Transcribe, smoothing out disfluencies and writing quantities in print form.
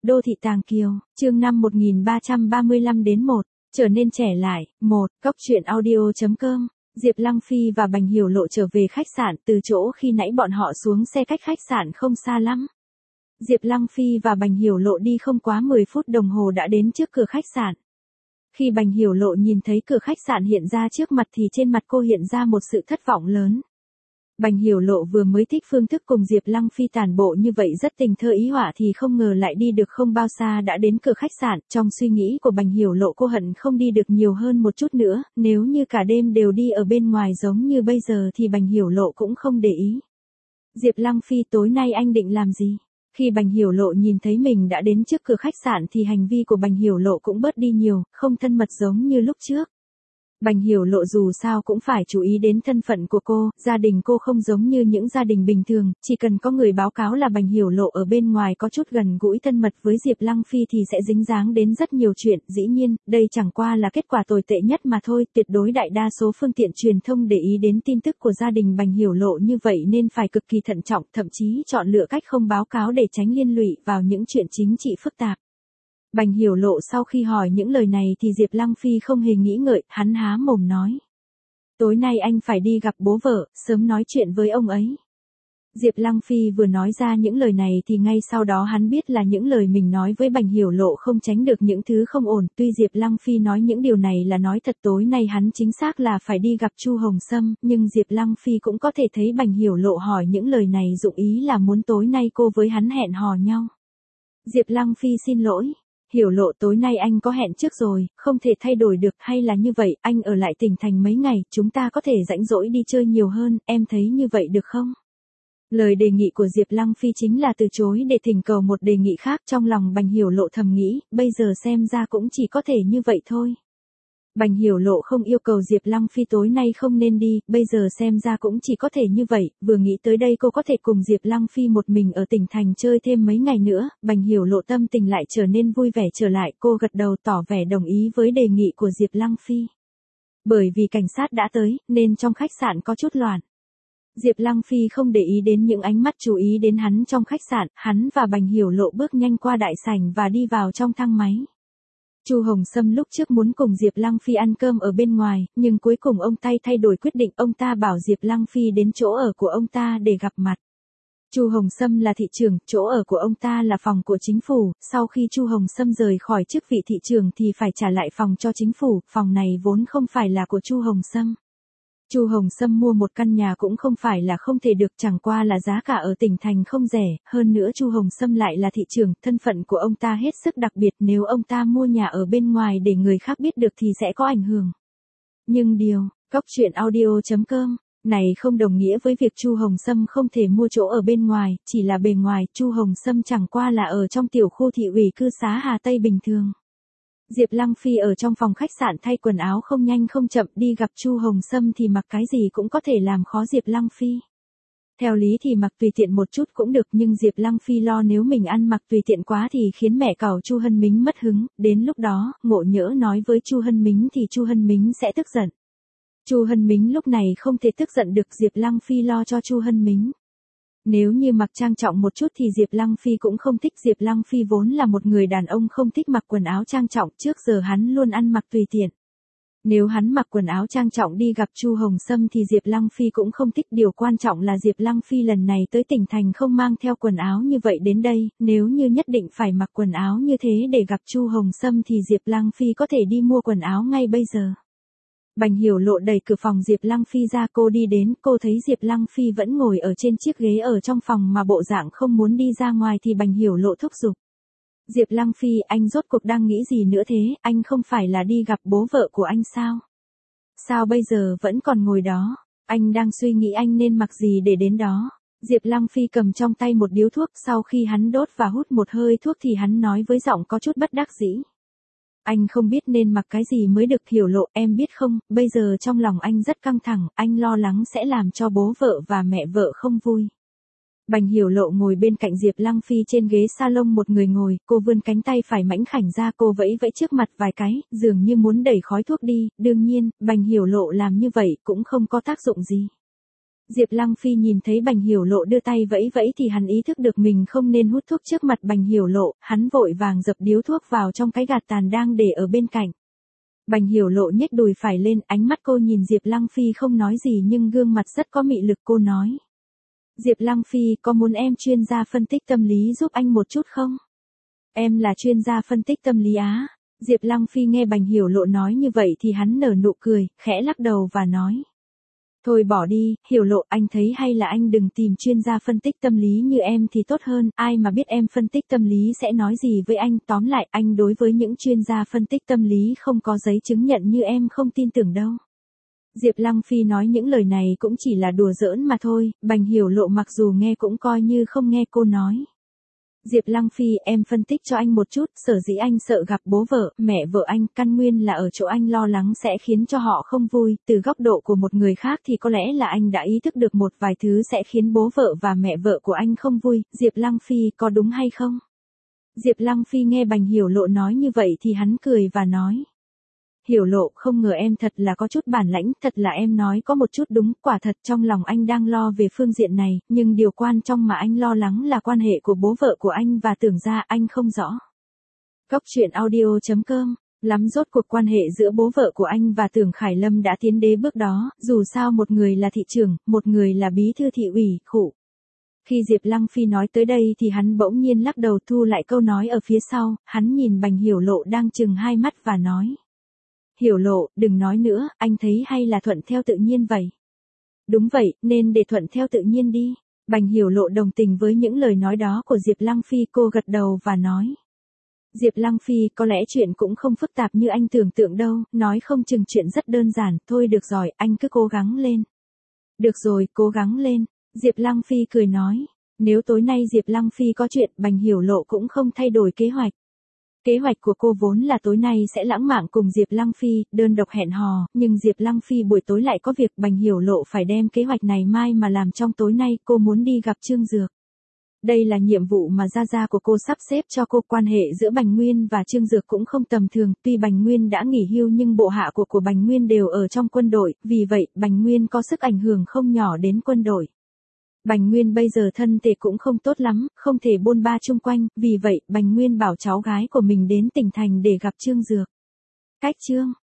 Đô thị Tàng Kiều, chương 5 1335 đến 1, trở nên trẻ lại, 1, Cóc truyện audio.com. Diệp Lăng Phi và Bành Hiểu Lộ trở về khách sạn từ chỗ khi nãy bọn họ xuống xe cách khách sạn không xa lắm. Diệp Lăng Phi và Bành Hiểu Lộ đi không quá 10 phút đồng hồ đã đến trước cửa khách sạn. Khi Bành Hiểu Lộ nhìn thấy cửa khách sạn hiện ra trước mặt thì trên mặt cô hiện ra một sự thất vọng lớn. Bành Hiểu Lộ vừa mới thích phương thức cùng Diệp Lăng Phi tản bộ như vậy rất tình thơ ý họa thì không ngờ lại đi được không bao xa đã đến cửa khách sạn. Trong suy nghĩ của Bành Hiểu Lộ cô hận không đi được nhiều hơn một chút nữa, nếu như cả đêm đều đi ở bên ngoài giống như bây giờ thì Bành Hiểu Lộ cũng không để ý. Diệp Lăng Phi, tối nay anh định làm gì? Khi Bành Hiểu Lộ nhìn thấy mình đã đến trước cửa khách sạn thì hành vi của Bành Hiểu Lộ cũng bớt đi nhiều, không thân mật giống như lúc trước. Bành Hiểu Lộ dù sao cũng phải chú ý đến thân phận của cô, gia đình cô không giống như những gia đình bình thường, chỉ cần có người báo cáo là Bành Hiểu Lộ ở bên ngoài có chút gần gũi thân mật với Diệp Lăng Phi thì sẽ dính dáng đến rất nhiều chuyện. Dĩ nhiên, đây chẳng qua là kết quả tồi tệ nhất mà thôi, tuyệt đối đại đa số phương tiện truyền thông để ý đến tin tức của gia đình Bành Hiểu Lộ như vậy nên phải cực kỳ thận trọng, thậm chí chọn lựa cách không báo cáo để tránh liên lụy vào những chuyện chính trị phức tạp. Bành Hiểu Lộ sau khi hỏi những lời này thì Diệp Lăng Phi không hề nghĩ ngợi, hắn há mồm nói. Tối nay anh phải đi gặp bố vợ, sớm nói chuyện với ông ấy. Diệp Lăng Phi vừa nói ra những lời này thì ngay sau đó hắn biết là những lời mình nói với Bành Hiểu Lộ không tránh được những thứ không ổn. Tuy Diệp Lăng Phi nói những điều này là nói thật, tối nay hắn chính xác là phải đi gặp Chu Hồng Sâm, nhưng Diệp Lăng Phi cũng có thể thấy Bành Hiểu Lộ hỏi những lời này dụng ý là muốn tối nay cô với hắn hẹn hò nhau. Diệp Lăng Phi xin lỗi. Hiểu Lộ, tối nay anh có hẹn trước rồi, không thể thay đổi được, hay là như vậy, anh ở lại tỉnh thành mấy ngày, chúng ta có thể rảnh rỗi đi chơi nhiều hơn, em thấy như vậy được không? Lời đề nghị của Diệp Lăng Phi chính là từ chối để thỉnh cầu một đề nghị khác. Trong lòng Bành Hiểu Lộ thầm nghĩ, bây giờ xem ra cũng chỉ có thể như vậy thôi. Bành Hiểu Lộ không yêu cầu Diệp Lăng Phi tối nay không nên đi, bây giờ xem ra cũng chỉ có thể như vậy. Vừa nghĩ tới đây cô có thể cùng Diệp Lăng Phi một mình ở tỉnh thành chơi thêm mấy ngày nữa, Bành Hiểu Lộ tâm tình lại trở nên vui vẻ trở lại, cô gật đầu tỏ vẻ đồng ý với đề nghị của Diệp Lăng Phi. Bởi vì cảnh sát đã tới, nên trong khách sạn có chút loạn. Diệp Lăng Phi không để ý đến những ánh mắt chú ý đến hắn trong khách sạn, hắn và Bành Hiểu Lộ bước nhanh qua đại sảnh và đi vào trong thang máy. Chu Hồng Sâm lúc trước muốn cùng Diệp Lăng Phi ăn cơm ở bên ngoài, nhưng cuối cùng ông thay đổi quyết định, ông ta bảo Diệp Lăng Phi đến chỗ ở của ông ta để gặp mặt. Chu Hồng Sâm là thị trưởng, chỗ ở của ông ta là phòng của chính phủ, sau khi Chu Hồng Sâm rời khỏi chức vị thị trưởng thì phải trả lại phòng cho chính phủ, phòng này vốn không phải là của Chu Hồng Sâm. Chu Hồng Sâm mua một căn nhà cũng không phải là không thể được, chẳng qua là giá cả ở tỉnh thành không rẻ, hơn nữa Chu Hồng Sâm lại là thị trưởng, thân phận của ông ta hết sức đặc biệt, nếu ông ta mua nhà ở bên ngoài để người khác biết được thì sẽ có ảnh hưởng. Nhưng Cóc truyện audio.com này không đồng nghĩa với việc Chu Hồng Sâm không thể mua chỗ ở bên ngoài, chỉ là bề ngoài, Chu Hồng Sâm chẳng qua là ở trong tiểu khu thị ủy cư xá Hà Tây bình thường. Diệp Lăng Phi ở trong phòng khách sạn thay quần áo không nhanh không chậm, đi gặp Chu Hồng Sâm thì mặc cái gì cũng có thể làm khó Diệp Lăng Phi. Theo lý thì mặc tùy tiện một chút cũng được, nhưng Diệp Lăng Phi lo nếu mình ăn mặc tùy tiện quá thì khiến mẹ cẩu Chu Hân Mính mất hứng, đến lúc đó, ngộ nhỡ nói với Chu Hân Mính thì Chu Hân Mính sẽ tức giận. Chu Hân Mính lúc này không thể tức giận được, Diệp Lăng Phi lo cho Chu Hân Mính. Nếu như mặc trang trọng một chút thì Diệp Lăng Phi cũng không thích, Diệp Lăng Phi vốn là một người đàn ông không thích mặc quần áo trang trọng, trước giờ hắn luôn ăn mặc tùy tiện. Nếu hắn mặc quần áo trang trọng đi gặp Chu Hồng Sâm thì Diệp Lăng Phi cũng không thích, điều quan trọng là Diệp Lăng Phi lần này tới tỉnh thành không mang theo quần áo như vậy đến đây, nếu như nhất định phải mặc quần áo như thế để gặp Chu Hồng Sâm thì Diệp Lăng Phi có thể đi mua quần áo ngay bây giờ. Bành Hiểu Lộ đẩy cửa phòng Diệp Lăng Phi ra, cô đi đến, cô thấy Diệp Lăng Phi vẫn ngồi ở trên chiếc ghế ở trong phòng mà bộ dạng không muốn đi ra ngoài thì Bành Hiểu Lộ thúc giục. Diệp Lăng Phi, anh rốt cuộc đang nghĩ gì nữa thế, anh không phải là đi gặp bố vợ của anh sao? Sao bây giờ vẫn còn ngồi đó, anh đang suy nghĩ anh nên mặc gì để đến đó. Diệp Lăng Phi cầm trong tay một điếu thuốc, sau khi hắn đốt và hút một hơi thuốc thì hắn nói với giọng có chút bất đắc dĩ. Anh không biết nên mặc cái gì mới được. Hiểu Lộ, em biết không, bây giờ trong lòng anh rất căng thẳng, anh lo lắng sẽ làm cho bố vợ và mẹ vợ không vui. Bành Hiểu Lộ ngồi bên cạnh Diệp Lăng Phi trên ghế salon một người ngồi, cô vươn cánh tay phải mảnh khảnh ra, cô vẫy vẫy trước mặt vài cái, dường như muốn đẩy khói thuốc đi, đương nhiên, Bành Hiểu Lộ làm như vậy cũng không có tác dụng gì. Diệp Lăng Phi nhìn thấy Bành Hiểu Lộ đưa tay vẫy vẫy thì hắn ý thức được mình không nên hút thuốc trước mặt Bành Hiểu Lộ, hắn vội vàng dập điếu thuốc vào trong cái gạt tàn đang để ở bên cạnh. Bành Hiểu Lộ nhếch đùi phải lên, ánh mắt cô nhìn Diệp Lăng Phi không nói gì nhưng gương mặt rất có mị lực, cô nói. Diệp Lăng Phi, có muốn em chuyên gia phân tích tâm lý giúp anh một chút không? Em là chuyên gia phân tích tâm lý á? Diệp Lăng Phi nghe Bành Hiểu Lộ nói như vậy thì hắn nở nụ cười, khẽ lắc đầu và nói. Thôi bỏ đi, Hiểu Lộ, anh thấy hay là anh đừng tìm chuyên gia phân tích tâm lý như em thì tốt hơn, ai mà biết em phân tích tâm lý sẽ nói gì với anh, tóm lại anh đối với những chuyên gia phân tích tâm lý không có giấy chứng nhận như em không tin tưởng đâu. Diệp Lăng Phi nói những lời này cũng chỉ là đùa giỡn mà thôi, Bành Hiểu Lộ mặc dù nghe cũng coi như không nghe cô nói. Diệp Lăng Phi, em phân tích cho anh một chút, sở dĩ anh sợ gặp bố vợ, mẹ vợ anh, căn nguyên là ở chỗ anh lo lắng sẽ khiến cho họ không vui, từ góc độ của một người khác thì có lẽ là anh đã ý thức được một vài thứ sẽ khiến bố vợ và mẹ vợ của anh không vui, Diệp Lăng Phi, có đúng hay không? Diệp Lăng Phi nghe Bành Hiểu Lộ nói như vậy thì hắn cười và nói. Hiểu Lộ, không ngờ em thật là có chút bản lãnh, thật là em nói có một chút đúng, quả thật trong lòng anh đang lo về phương diện này, nhưng điều quan trọng mà anh lo lắng là quan hệ của bố vợ của anh và Tưởng gia, anh không rõ. Góc truyện audio.com, lắm rốt cuộc quan hệ giữa bố vợ của anh và Tưởng Khải Lâm đã tiến đến bước đó, dù sao một người là thị trưởng, một người là bí thư thị ủy, khụ. Khi Diệp Lăng Phi nói tới đây thì hắn bỗng nhiên lắc đầu thu lại câu nói ở phía sau, hắn nhìn Bành Hiểu Lộ đang trừng hai mắt và nói. Hiểu Lộ, đừng nói nữa, anh thấy hay là thuận theo tự nhiên vậy. Đúng vậy, nên để thuận theo tự nhiên đi. Bành Hiểu Lộ đồng tình với những lời nói đó của Diệp Lăng Phi, cô gật đầu và nói. Diệp Lăng Phi, có lẽ chuyện cũng không phức tạp như anh tưởng tượng đâu, nói không chừng chuyện rất đơn giản, thôi được rồi, anh cứ cố gắng lên. Được rồi, cố gắng lên. Diệp Lăng Phi cười nói. Nếu tối nay Diệp Lăng Phi có chuyện, Bành Hiểu Lộ cũng không thay đổi kế hoạch. Kế hoạch của cô vốn là tối nay sẽ lãng mạn cùng Diệp Lăng Phi, đơn độc hẹn hò, nhưng Diệp Lăng Phi buổi tối lại có việc, Bành Hiểu Lộ phải đem kế hoạch này mai mà làm trong tối nay, cô muốn đi gặp Trương Dược. Đây là nhiệm vụ mà gia của cô sắp xếp cho cô, quan hệ giữa Bành Nguyên và Trương Dược cũng không tầm thường, tuy Bành Nguyên đã nghỉ hưu nhưng bộ hạ của Bành Nguyên đều ở trong quân đội, vì vậy, Bành Nguyên có sức ảnh hưởng không nhỏ đến quân đội. Bành Nguyên bây giờ thân thể cũng không tốt lắm, không thể bôn ba chung quanh, vì vậy, Bành Nguyên bảo cháu gái của mình đến tỉnh thành để gặp Trương Dược. Cách chương